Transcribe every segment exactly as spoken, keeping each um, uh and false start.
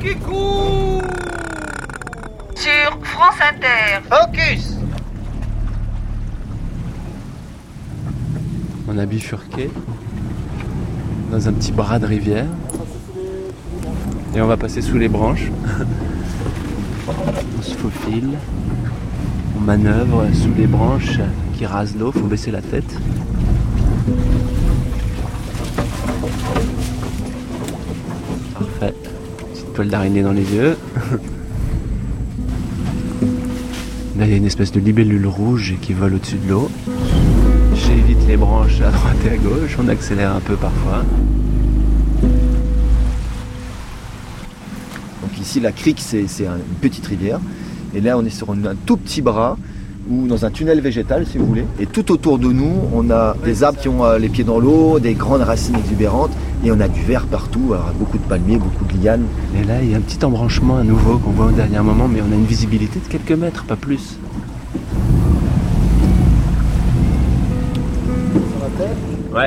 qui court. Sur France Inter. Focus. On a bifurqué dans un petit bras de rivière et on va passer sous les branches. On se faufile, on manœuvre sous les branches qui rasent l'eau, faut baisser la tête. Parfait, petite toile d'araignée dans les yeux. Là il y a une espèce de libellule rouge qui vole au-dessus de l'eau. J'évite les branches à droite et à gauche, on accélère un peu parfois. Donc ici la crique c'est, c'est une petite rivière et là on est sur un, un tout petit bras ou dans un tunnel végétal si vous voulez. Et tout autour de nous on a des arbres qui ont euh, les pieds dans l'eau, des grandes racines exubérantes et on a du vert partout, alors beaucoup de palmiers, beaucoup de lianes. Et là il y a un petit embranchement à nouveau qu'on voit au dernier moment mais on a une visibilité de quelques mètres, pas plus. Ouais.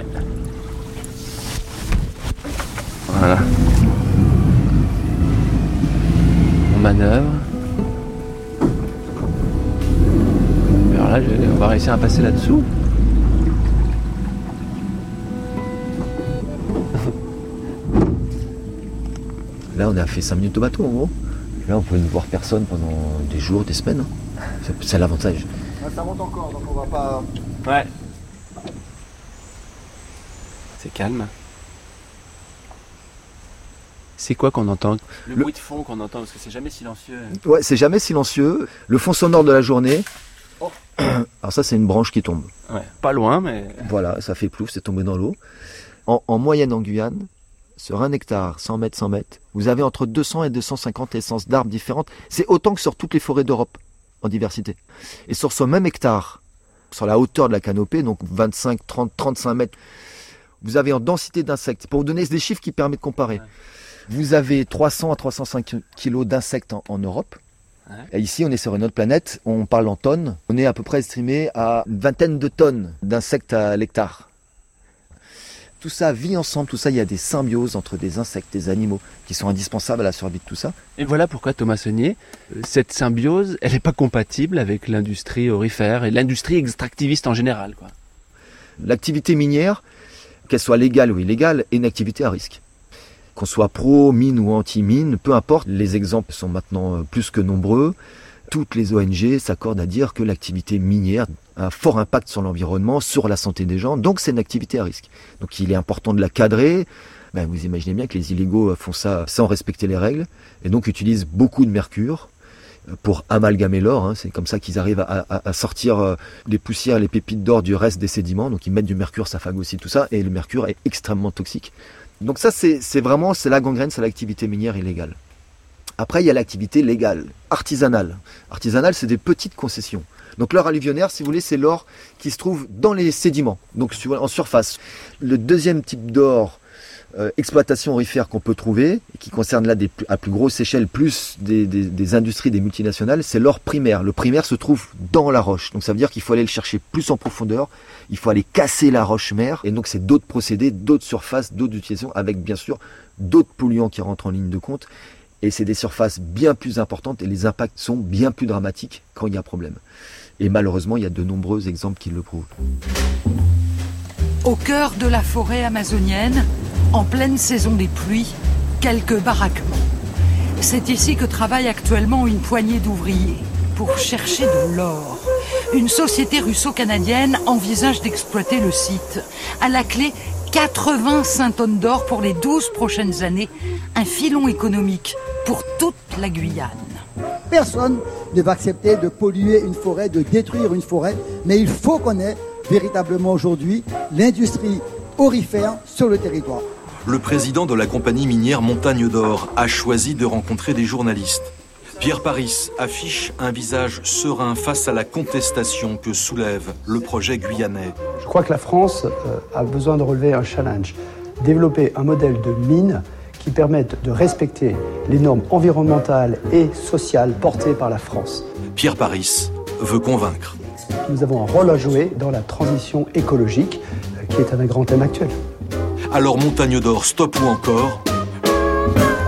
Voilà. On manœuvre. Alors là, on va réussir à passer là-dessous. Là, on a fait cinq minutes au bateau en gros. Là, on peut ne voir personne pendant des jours, des semaines. C'est, c'est l'avantage. Ça monte encore, donc on va pas... Ouais. C'est calme. C'est quoi qu'on entend ? Le, le bruit de fond qu'on entend, parce que c'est jamais silencieux. Ouais, c'est jamais silencieux. Le fond sonore de la journée. Oh. Alors ça, c'est une branche qui tombe. Ouais, pas loin, mais... Voilà, ça fait plouf, c'est tombé dans l'eau. En, en moyenne en Guyane, sur un hectare, cent mètres, cent mètres, vous avez entre deux cents et deux cent cinquante essences d'arbres différentes. C'est autant que sur toutes les forêts d'Europe, en diversité. Et sur ce même hectare, sur la hauteur de la canopée, donc vingt-cinq, trente, trente-cinq mètres, vous avez en densité d'insectes, pour vous donner des chiffres qui permettent de comparer, ouais. Vous avez trois cents à trois cent cinq kilos d'insectes en, en Europe. Ouais. Et ici, on est sur une autre planète, on parle en tonnes. On est à peu près estimé à une vingtaine de tonnes d'insectes à l'hectare. Tout ça vit ensemble, tout ça, il y a des symbioses entre des insectes, des animaux, qui sont indispensables à la survie de tout ça. Et voilà pourquoi, Thomas Saunier, cette symbiose, elle n'est pas compatible avec l'industrie aurifère et l'industrie extractiviste en général, quoi. L'activité minière, qu'elle soit légale ou illégale, est une activité à risque. Qu'on soit pro-mine ou anti-mine, peu importe, les exemples sont maintenant plus que nombreux. Toutes les O N G s'accordent à dire que l'activité minière a un fort impact sur l'environnement, sur la santé des gens, donc c'est une activité à risque. Donc il est important de la cadrer. Ben, vous imaginez bien que les illégaux font ça sans respecter les règles, et donc utilisent beaucoup de mercure pour amalgamer l'or, hein. C'est comme ça qu'ils arrivent à, à, à sortir les poussières, les pépites d'or du reste des sédiments, donc ils mettent du mercure, ça phagocyte tout ça, et le mercure est extrêmement toxique. Donc ça, c'est, c'est vraiment, c'est la gangrène, c'est l'activité minière illégale. Après, il y a l'activité légale, artisanale. Artisanale, c'est des petites concessions. Donc l'or alluvionnaire, si vous voulez, c'est l'or qui se trouve dans les sédiments, donc en surface. Le deuxième type d'or, euh, exploitation aurifère qu'on peut trouver, et qui concerne là des, à plus grosse échelle, plus des, des, des industries, des multinationales, c'est l'or primaire. Le primaire se trouve dans la roche, donc ça veut dire qu'il faut aller le chercher plus en profondeur, il faut aller casser la roche mère, et donc c'est d'autres procédés, d'autres surfaces, d'autres utilisations, avec bien sûr d'autres polluants qui rentrent en ligne de compte, et c'est des surfaces bien plus importantes, et les impacts sont bien plus dramatiques quand il y a problème. Et malheureusement, il y a de nombreux exemples qui le prouvent. Au cœur de la forêt amazonienne, en pleine saison des pluies, quelques baraquements. C'est ici que travaille actuellement une poignée d'ouvriers pour chercher de l'or. Une société russo-canadienne envisage d'exploiter le site. À la clé, quatre-vingt-cinq tonnes d'or pour les douze prochaines années. Un filon économique pour toute la Guyane. Personne ne va accepter de polluer une forêt, de détruire une forêt, mais il faut qu'on ait véritablement aujourd'hui l'industrie aurifère sur le territoire. Le président de la compagnie minière Montagne d'Or a choisi de rencontrer des journalistes. Pierre Paris affiche un visage serein face à la contestation que soulève le projet guyanais. Je crois que la France euh, a besoin de relever un challenge, développer un modèle de mine qui permette de respecter les normes environnementales et sociales portées par la France. Pierre Paris veut convaincre. Nous avons un rôle à jouer dans la transition écologique, euh, qui est un grand thème actuel. Alors Montagne d'Or, stop ou encore ?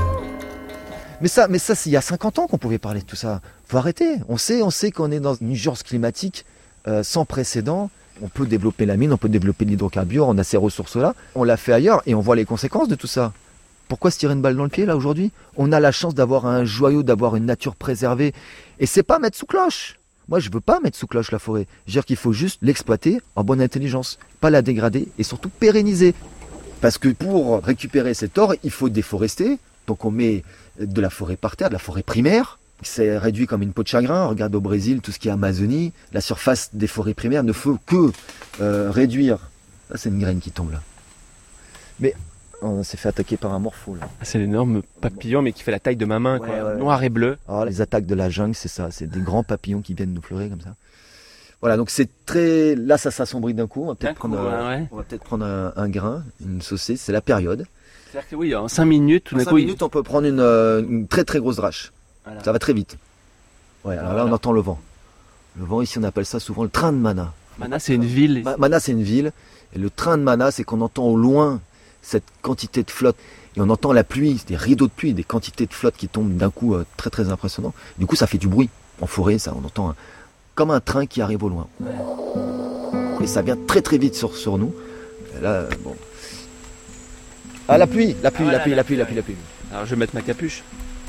Mais ça, mais ça, c'est il y a cinquante ans qu'on pouvait parler de tout ça. Faut arrêter. On sait, on sait qu'on est dans une urgence climatique euh, sans précédent. On peut développer la mine, on peut développer de l'hydrocarbure, on a ces ressources-là. On l'a fait ailleurs et on voit les conséquences de tout ça. Pourquoi se tirer une balle dans le pied là aujourd'hui? On a la chance d'avoir un joyau, d'avoir une nature préservée. Et c'est pas mettre sous cloche. Moi, je veux pas mettre sous cloche la forêt. Je veux dire qu'il faut juste l'exploiter en bonne intelligence, pas la dégrader et surtout pérenniser. Parce que pour récupérer cet or, il faut déforester. Donc on met de la forêt par terre, de la forêt primaire. C'est réduit comme une peau de chagrin. Regarde au Brésil, tout ce qui est Amazonie. La surface des forêts primaires ne fait que euh, réduire. Là, c'est une graine qui tombe là. Mais on s'est fait attaquer par un morpho là. C'est l'énorme papillon, mais qui fait la taille de ma main, quoi. Ouais, ouais. Noir et bleu. Alors les attaques de la jungle, c'est ça. C'est des grands papillons qui viennent nous fleurer comme ça. Voilà, donc c'est très... Là, ça s'assombrit d'un coup. On va peut-être D'un prendre, coup, un... ouais. on va peut-être prendre un, un grain, une saucée. C'est la période. C'est-à-dire que oui, en cinq minutes, tout En d'un cinq coup... minutes, on peut prendre une, euh, une très très grosse drache. Voilà. Ça va très vite. Ouais, alors là, on entend le vent. Le vent, ici, on appelle ça souvent le train de Mana. Mana, c'est une ville. Ma- Mana, c'est une ville. Et le train de Mana, c'est qu'on entend au loin cette quantité de flotte. Et on entend la pluie, des rideaux de pluie, des quantités de flotte qui tombent d'un coup euh, très très impressionnant. Du coup, ça fait du bruit. En forêt, ça, on entend un- comme un train qui arrive au loin. Et ça vient très très vite sur, sur nous. Et là, euh, bon. Ah, la pluie, la pluie, Ah, la voilà, pluie, la la pluie, pluie, la pluie, la pluie. Alors je vais mettre ma capuche.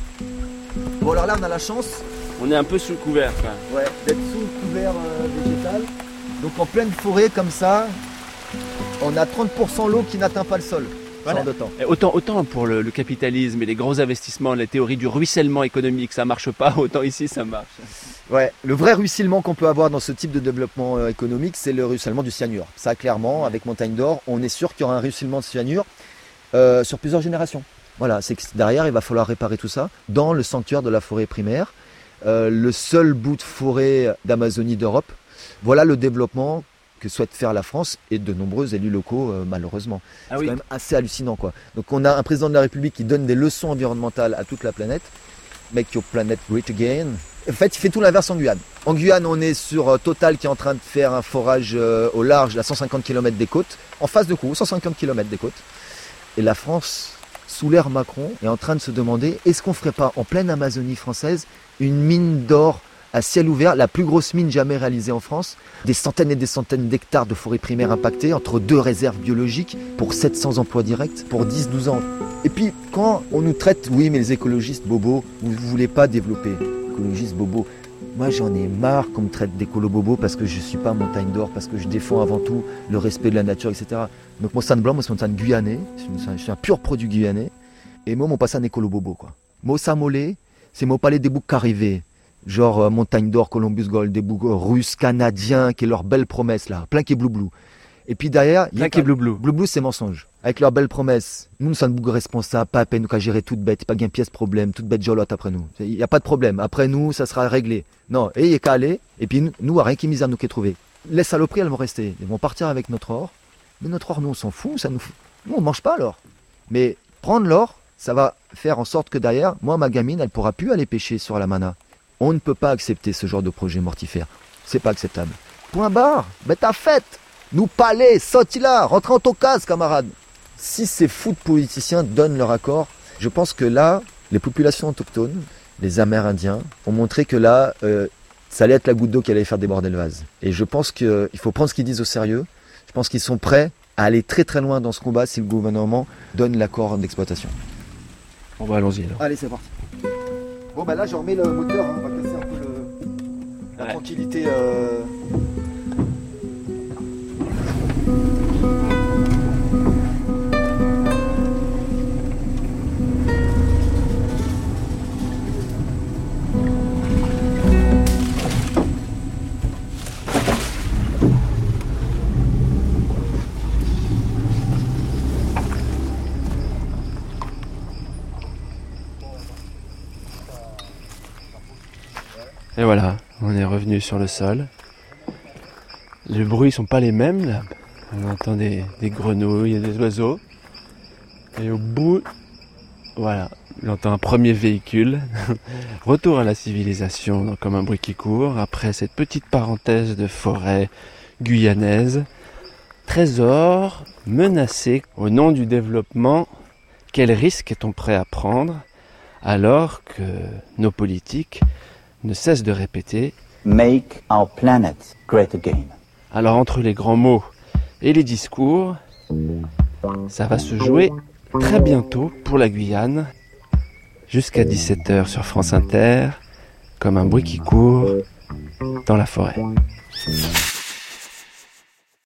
Bon, alors là, on a la chance On est un peu sous le couvert, quoi. ouais, d'être sous le couvert euh, végétal. Donc en pleine forêt comme ça, on a trente pour cent l'eau qui n'atteint pas le sol. Voilà. Sans de temps. Et autant, autant pour le, le capitalisme et les gros investissements, la théorie du ruissellement économique, ça marche pas, autant ici ça marche. Ouais, le vrai ruissellement qu'on peut avoir dans ce type de développement euh, économique, c'est le ruissellement du cyanure. Ça, clairement, avec Montagne d'Or, on est sûr qu'il y aura un ruissellement de cyanure euh, sur plusieurs générations. Voilà, c'est que derrière, il va falloir réparer tout ça dans le sanctuaire de la forêt primaire, euh, le seul bout de forêt d'Amazonie d'Europe. Voilà le développement que souhaite faire la France et de nombreux élus locaux, euh, malheureusement. Ah c'est oui. quand même assez hallucinant, quoi. Donc on a un président de la République qui donne des leçons environnementales à toute la planète. Make your planet great again. En fait, il fait tout l'inverse en Guyane. En Guyane, on est sur euh, Total qui est en train de faire un forage euh, au large à cent cinquante kilomètres des côtes, en face de Kourou, cent cinquante kilomètres des côtes. Et la France, sous l'ère Macron, est en train de se demander, est-ce qu'on ne ferait pas en pleine Amazonie française une mine d'or à ciel ouvert, la plus grosse mine jamais réalisée en France, des centaines et des centaines d'hectares de forêts primaires impactées, entre deux réserves biologiques, pour sept cents emplois directs, pour dix à douze ans. Et puis, quand on nous traite, oui, mais les écologistes bobos, vous ne voulez pas développer. Écologistes bobos. Moi, j'en ai marre qu'on me traite d'écolo bobo parce que je ne suis pas Montagne d'Or, parce que je défends avant tout le respect de la nature, et cetera. Donc, mon Montagne Blanc, moi, c'est Montagne guyanais. Je suis un pur produit guyanais. Et moi, mon passe un écolo bobo, quoi. Mo Samolé, c'est mon palais des boucs qu'arrivé. Genre euh, Montagne d'Or, Columbus Gold, des boucs russes, canadiens, qui est leur belle promesse là, plein qui est blou blou. Et puis derrière, Plein qui est blou blou. Blou blou, c'est mensonge. Avec leur belle promesse, nous, nous sommes boucs responsables, pas à peine nous qu'à gérer toute bête, pas gain pièce problème, toute bête jolotte après nous. Il n'y a pas de problème. Après nous, ça sera réglé. Non, et il y a qu'à aller. Et puis nous, nous, à rien qui misère nous qui est trouvé. Les saloperies, elles vont rester. Ils vont partir avec notre or. Mais notre or, nous, on s'en fout. Ça nous, fout. Nous, on mange pas l'or. Mais prendre l'or, ça va faire en sorte que derrière, moi, ma gamine, elle pourra plus aller pêcher sur la Mana. On ne peut pas accepter ce genre de projet mortifère. C'est pas acceptable. Point barre. Ben ta fête. Nous palais, sortis là, rentrez en ton case, camarades. Si ces fous de politiciens donnent leur accord, je pense que là, les populations autochtones, les Amérindiens, ont montré que là, euh, ça allait être la goutte d'eau qui allait faire déborder le vase. Et je pense qu'il faut prendre ce qu'ils disent au sérieux. Je pense qu'ils sont prêts à aller très très loin dans ce combat si le gouvernement donne l'accord d'exploitation. Bon bah allons-y alors. Allez, c'est parti. Bon bah là, je remets le moteur, hein, on va casser un peu le... la Ouais. tranquillité. Euh... Et voilà, on est revenu sur le sol. Les bruits sont pas les mêmes là. On entend des, des grenouilles et des oiseaux. Et au bout, voilà, j'entends un premier véhicule. Retour à la civilisation, donc comme un bruit qui court. Après cette petite parenthèse de forêt guyanaise. Trésor menacé au nom du développement. Quel risque est-on prêt à prendre alors que nos politiques ne cessent de répéter « Make our planet great again ». Alors entre les grands mots et les discours, ça va se jouer très bientôt pour la Guyane, jusqu'à dix-sept heures sur France Inter, comme un bruit qui court dans la forêt.